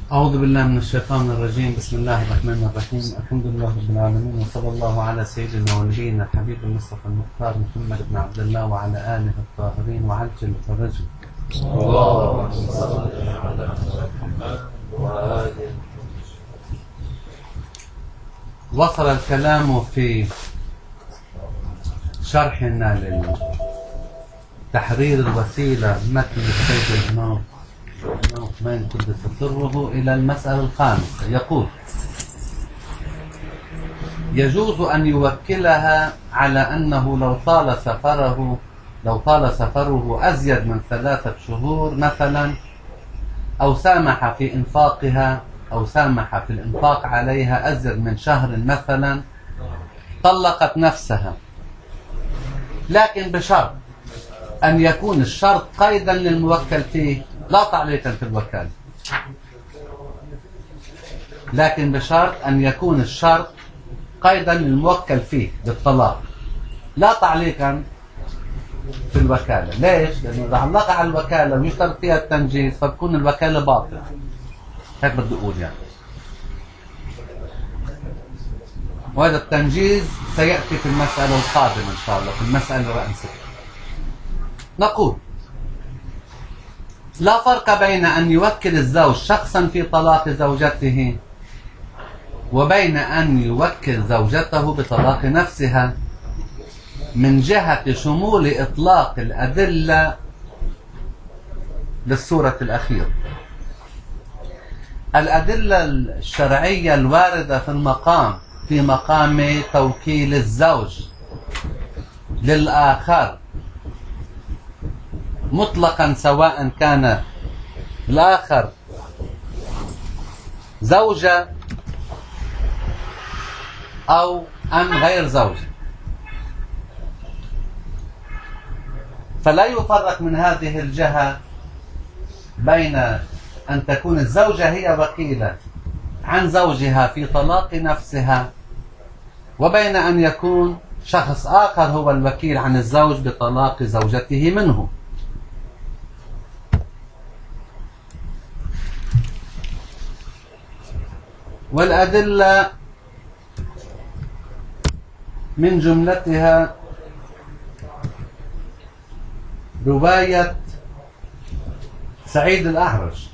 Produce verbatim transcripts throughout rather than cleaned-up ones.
أعوذ بالله من الشيطان الرجيم. بسم الله الرحمن الرحيم. الحمد لله رب العالمين، وصلى الله على سيدنا ونبينا الحبيب المصطفى المختار محمد بن عبد الله وعلى آله الطاهرين وعجل فرجه. اللهم صل على محمد وآله. وصل الكلام في شرحنا لتحرير الوسيلة متن السيد الإمام عثمان قدس سره إلى المسألة الخامسة. يقول: يجوز أن يوكلها على أنه لو طال سفره لو طال سفره أزيد من ثلاثة شهور مثلا، أو سامح في إنفاقها أو سامح في الإنفاق عليها أزيد من شهر مثلا، طلقت نفسها، لكن بشرط أن يكون الشرط قيدا للموكل فيه لا تعليقا في الوكالة، لكن بشرط أن يكون الشرط قيدا للموكل فيه بالطلاق لا تعليقا في الوكالة. ليش؟ لأنه إذا علق على الوكالة ويشترط فيها التنجيز فتكون الوكالة باطلة. هيك بدي أقول يعني. وهذا التنجيز سيأتي في المسألة القادمة إن شاء الله، في المسألة رقم ستة. نقول: لا فرق بين أن يوكل الزوج شخصا في طلاق زوجته وبين أن يوكل زوجته بطلاق نفسها، من جهة شمول إطلاق الأدلة للسورة الأخيرة. الأدلة الشرعية الواردة في المقام في مقام توكيل الزوج للآخر مطلقا، سواء كان الآخر زوجة أو أم غير زوجة، فلا يفرق من هذه الجهة بين أن تكون الزوجة هي وكيلة عن زوجها في طلاق نفسها، وبين أن يكون شخص آخر هو الوكيل عن الزوج بطلاق زوجته منه. والأدلة من جملتها رواية سعيد الأعرج،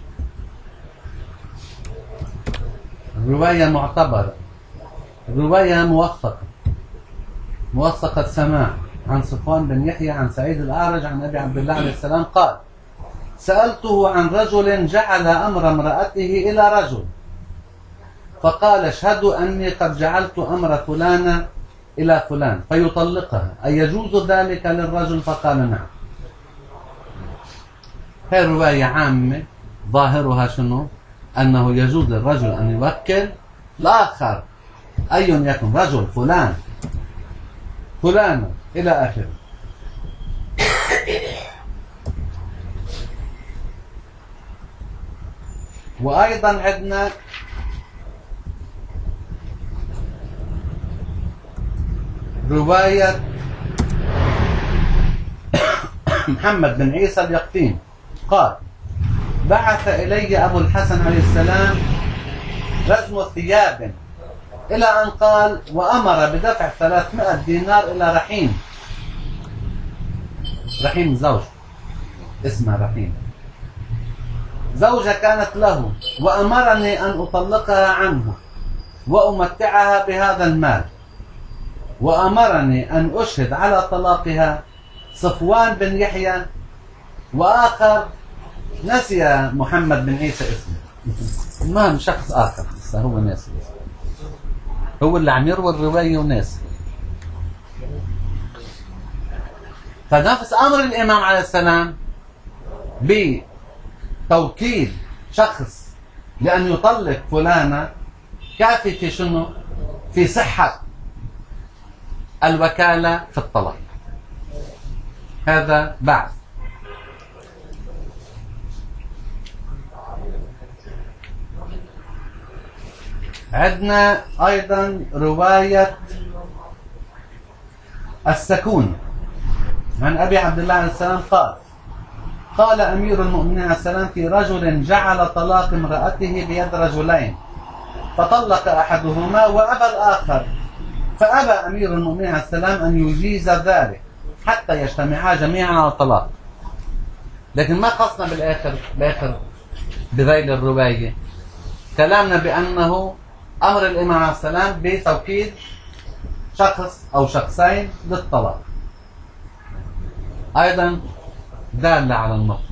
رواية معتبرة، رواية موثقة موثقة سماع عن صفوان بن يحيى عن سعيد الأعرج عن أبي عبد الله عليه السلام قال: سألته عن رجل جعل أمر امرأته إلى رجل، فقال: اشهدوا أني قد جعلت أمر فلانة إلى فلان فيطلقها، أي يجوز ذلك للرجل؟ فقال: نعم. هي رواية عامة ظاهرها شنو؟ أنه يجوز للرجل أن يوكل الآخر، أي يكن، رجل فلان فلانة إلى آخره. وأيضا عندنا رواية محمد بن عيسى اليقطين قال: بعث إلي أبو الحسن عليه السلام رزم ثياب، إلى أن قال: وأمر بدفع ثلاثمائة دينار إلى رحيم. رحيم زوج اسمها رحيم، زوجة كانت له، وأمرني أن أطلقها عنه وأمتعها بهذا المال، وأمرني أن أشهد على طلاقها صفوان بن يحيى وآخر نسي محمد بن عيسى اسمه، المهم شخص آخر بس هو ناسي، هو اللي عم يروي الرواية وناسي. فنفس أمر الإمام عليه السلام بتوكيل شخص لأن يطلق فلانة كافي في شنو؟ في صحة الوكالة في الطلاق. هذا بعد. عندنا أيضا رواية السكون عن أبي عبد الله عليه السلام قال: قال أمير المؤمنين عليه السلام في رجل جعل طلاق امرأته بيد رجلين فطلق أحدهما وأبى الآخر، فأبى أمير المؤمنين عليه السلام أن يجيز ذلك حتى يجتمعا جميعا على الطلاق. لكن ما خصنا بالآخر بآخر بذيل الرواية كلامنا بأنه أمر الإمام عليه السلام بتوكيد شخص أو شخصين للطلاق، أيضا دالة على المطلوب.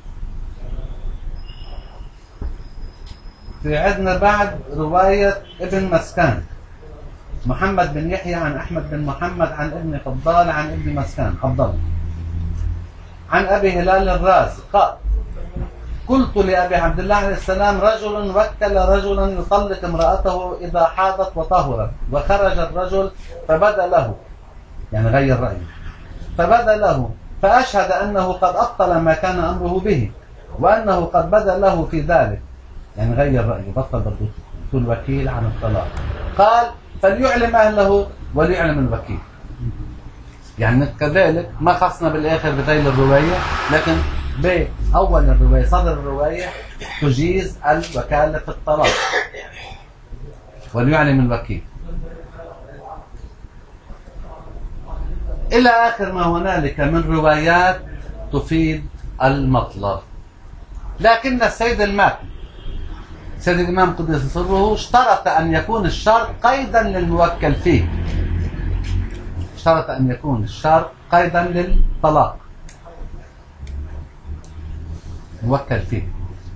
في عندنا بعد رواية ابن مسكان محمد بن يحيى عن أحمد بن محمد عن ابن فضال عن ابن مسكان عبد الله عن أبي هلال الرازي قال: قلت لأبي عبد الله عليه السلام: رجل وكل رجلا يطلق امرأته إذا حاضت وطهرت، وخرج الرجل فبدا له، يعني غير رأيه، فبدا له فأشهد أنه قد أبطل ما كان أمره به، وأنه قد بدا له في ذلك، يعني غير رأيه، بطل برضو الوكيل عن الطلاق. قال: فليعلم أهله وليعلم الوكيل. يعني كذلك ما خصنا بالآخر بذيل الرواية، لكن بأول الرواية صدر الرواية تجيز الوكالة في الطلاق وليعلم الوكيل إلى آخر ما هنالك من روايات تفيد المطلب. لكن السيد الماتن سيد الإمام قدس سره اشترط أن يكون الشرط قيدا للموكل فيه، اشترط أن يكون الشرط قيدا للطلاق موكل فيه،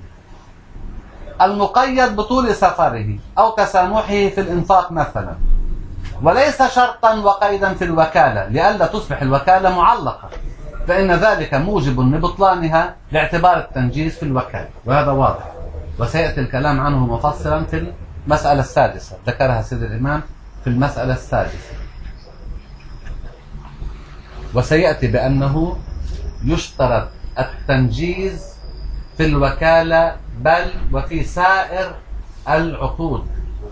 المقيد بطول سفره أو تسامحه في الإنفاق مثلا، وليس شرطا وقيدا في الوكالة لئلا تصبح الوكالة معلقة، فإن ذلك موجب لبطلانها لاعتبار التنجيز في الوكالة، وهذا واضح وسيأتي الكلام عنه مفصلا في المسألة السادسة، ذكرها سيد الإمام في المسألة السادسة، وسيأتي بأنه يشترط التنجيز في الوكالة بل وفي سائر العقود.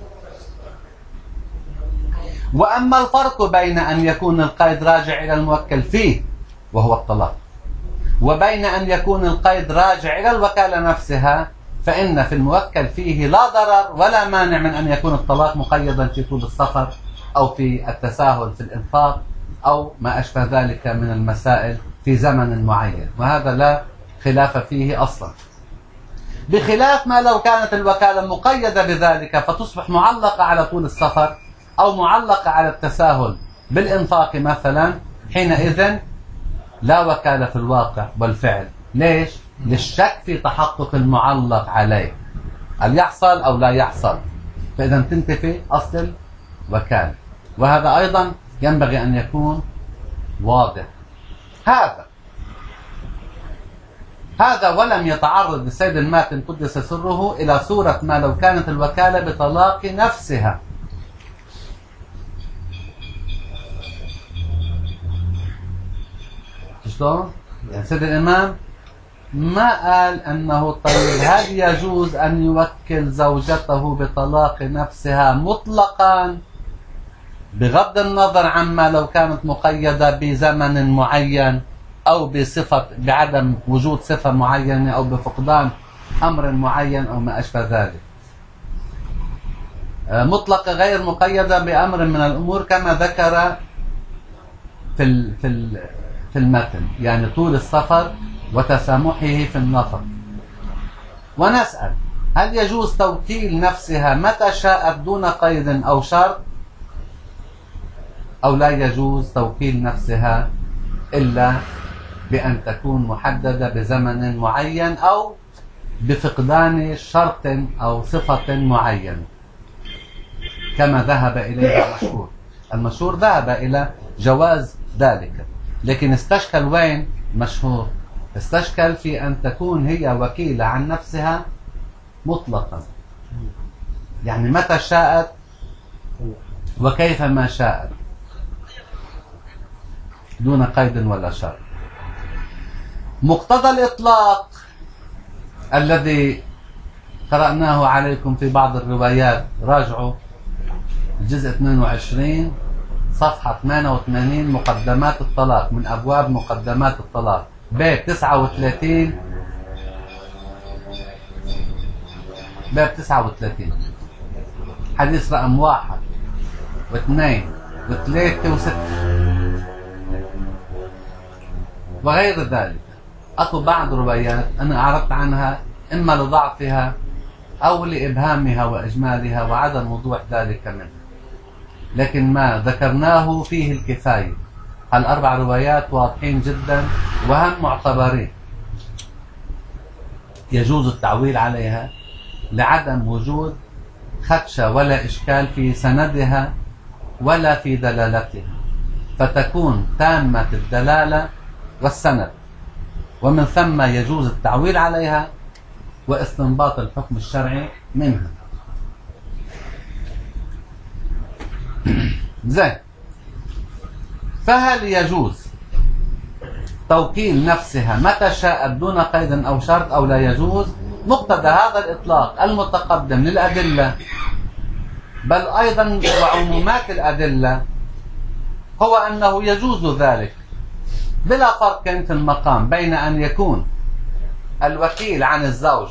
وأما الفرق بين أن يكون القيد راجع إلى الموكل فيه وهو الطلاق، وبين أن يكون القيد راجع إلى الوكالة نفسها، فإن في الموكل فيه لا ضرر ولا مانع من أن يكون الطلاق مقيدا في طول السفر أو في التساهل في الإنفاق أو ما أشبه ذلك من المسائل في زمن معين، وهذا لا خلاف فيه أصلا، بخلاف ما لو كانت الوكالة مقيدة بذلك فتصبح معلقة على طول السفر أو معلقة على التساهل بالإنفاق مثلا، حينئذ لا وكالة في الواقع والفعل. ليش؟ للشك في تحقق المعلق عليه، هل يحصل أو لا يحصل، فإذا تنتفي أصل الوكالة، وهذا أيضا ينبغي أن يكون واضح. هذا هذا ولم يتعرض السيد الماتن قدس سره إلى صورة ما لو كانت الوكالة بطلاق نفسها. شلون؟ يعني سيد الإمام ما قال أنه طيب هل يجوز أن يوكل زوجته بطلاق نفسها مطلقا بغض النظر عما لو كانت مقيدة بزمن معين أو بصفة بعدم وجود صفة معينة أو بفقدان أمر معين أو ما أشبه ذلك، مطلقة غير مقيدة بأمر من الأمور كما ذكر في في في المتن، يعني طول السفر وتسامحه في النفق. ونسأل هل يجوز توكيل نفسها متى شاءت دون قيد أو شرط، أو لا يجوز توكيل نفسها إلا بأن تكون محددة بزمن معين أو بفقدان شرط أو صفة معينة كما ذهب إليه المشهور. المشهور ذهب إلى جواز ذلك، لكن استشكل وين مشهور؟ استشكل في أن تكون هي وكيلة عن نفسها مطلقا، يعني متى شاءت وكيف ما شاءت دون قيد ولا شرط. مقتضى الإطلاق الذي قرأناه عليكم في بعض الروايات، راجعوا الجزء اثنين وعشرين صفحة ثمانية وثمانين، مقدمات الطلاق، من أبواب مقدمات الطلاق، باب تسعة وثلاثين، باب تسعة وثلاثين حديث رقم واحد واثنين وثلاثة وستة وغير ذلك. أكو بعض روايات أنا أعرضت عنها إما لضعفها أو لإبهامها وإجمالها وعدم وضوح ذلك منها، لكن ما ذكرناه فيه الكفاية. هالأربع روايات واضحين جدا وهم معتبرين، يجوز التعويل عليها لعدم وجود خدشة ولا إشكال في سندها ولا في دلالتها، فتكون تامة الدلالة والسند، ومن ثم يجوز التعويل عليها واستنباط الحكم الشرعي منها. زين، فهل يجوز توكيل نفسها متى شاءت دون قيد أو شرط أو لا يجوز؟ مقتضى هذا الإطلاق المتقدم للأدلة بل أيضا وعمومات الأدلة هو أنه يجوز ذلك بلا فرق في المقام بين أن يكون الوكيل عن الزوج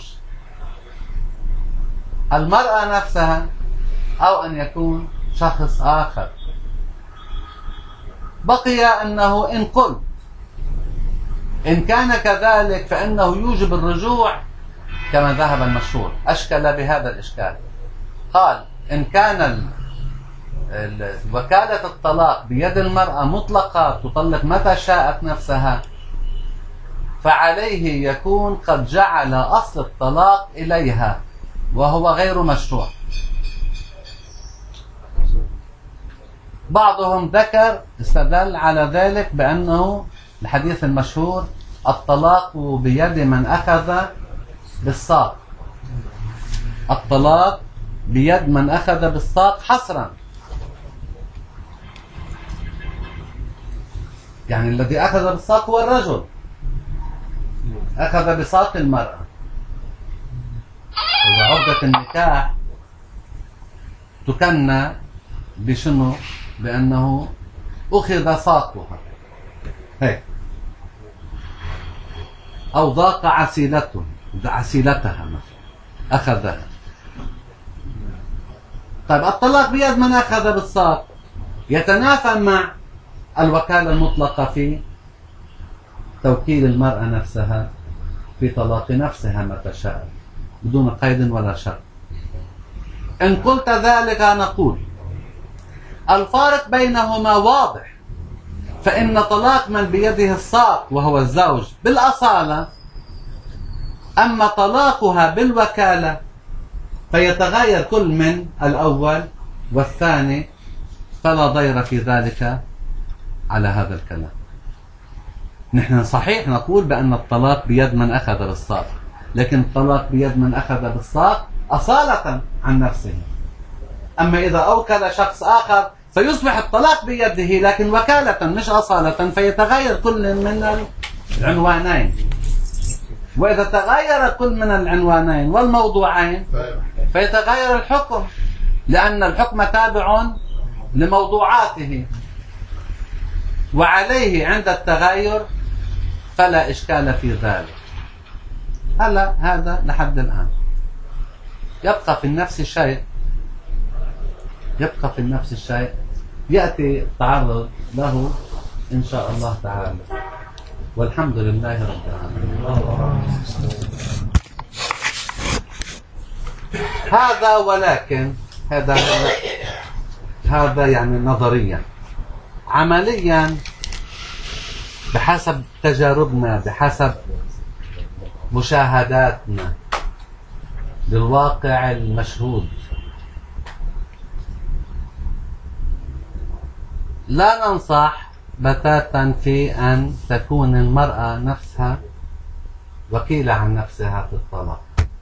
المرأة نفسها أو أن يكون شخص آخر. بقي أنه إن قلت إن كان كذلك فإنه يوجب الرجوع كما ذهب المشهور، أشكل بهذا الإشكال. قال إن كان وكالة الطلاق بيد المرأة مطلقة تطلق متى شاءت نفسها، فعليه يكون قد جعل أصل الطلاق إليها وهو غير مشروع. بعضهم ذكر استدل على ذلك بأنه الحديث المشهور الطلاق بيد من أخذ بالساق، الطلاق بيد من أخذ بالساق حصرا، يعني الذي أخذ بالساق هو الرجل، أخذ بساق المرأة. وعقدة النكاح تكنى بشنو؟ بأنه أخذ ساقها هيك، أو ضاق عسيلته عسيلتها مثلا أخذها. طيب الطلاق بيد من أخذ بالساق يتنافى مع الوكالة المطلقة في توكيل المرأة نفسها في طلاق نفسها متى شاء بدون قيد ولا شرط. إن قلت ذلك نقول الفارق بينهما واضح، فإن طلاق من بيده الساق وهو الزوج بالأصالة، أما طلاقها بالوكالة فيتغير كل من الأول والثاني، فلا ضير في ذلك على هذا الكلام. نحن صحيح نقول بأن الطلاق بيد من أخذ بالساق، لكن الطلاق بيد من أخذ بالساق أصالة عن نفسه. أما إذا أوكل شخص آخر فيصبح الطلاق بيده لكن وكالة مش أصالة، فيتغير كل من العنوانين. وإذا تغير كل من العنوانين والموضوعين فيتغير الحكم، لأن الحكم تابع لموضوعاته، وعليه عند التغير فلا إشكال في ذلك. هلا هذا لحد الآن يبقى في النفس شيء، يبقى في النفس الشيء يأتي التعرض له إن شاء الله تعالى، والحمد لله رب العالمين. هذا ولكن هذا هذا يعني نظريا. عمليا بحسب تجاربنا، بحسب مشاهداتنا للواقع المشهود، لا ننصح بتاتا في أن تكون المرأة نفسها وكيلة عن نفسها في الطلاق.